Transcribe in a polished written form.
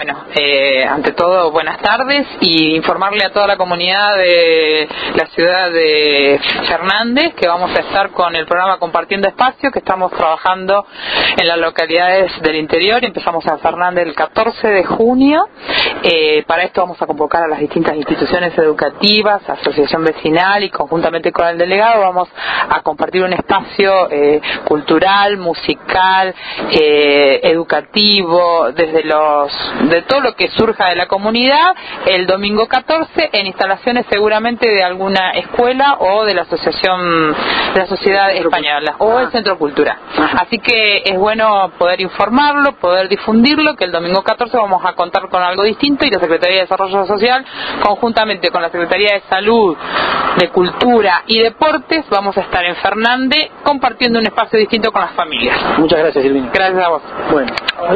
Bueno, ante todo, buenas tardes y informarle a toda la comunidad de la ciudad de Fernández que vamos a estar con el programa Compartiendo Espacio, que estamos trabajando en las localidades del interior. Empezamos en Fernández el 14 de junio. Para esto vamos a convocar a las distintas instituciones educativas, asociación vecinal, y conjuntamente con el delegado vamos a compartir un espacio cultural, musical, educativo, de todo lo que surja de la comunidad, el domingo 14 en instalaciones seguramente de alguna escuela o de la asociación de la Sociedad Española o el Centro Cultural. Así que es bueno poder informarlo, poder difundirlo, que el domingo 14 vamos a contar con algo distinto, y la Secretaría de Desarrollo Social, conjuntamente con la Secretaría de Salud, de Cultura y Deportes, vamos a estar en Fernández compartiendo un espacio distinto con las familias. Muchas gracias, Silvina. Gracias a vos. Bueno.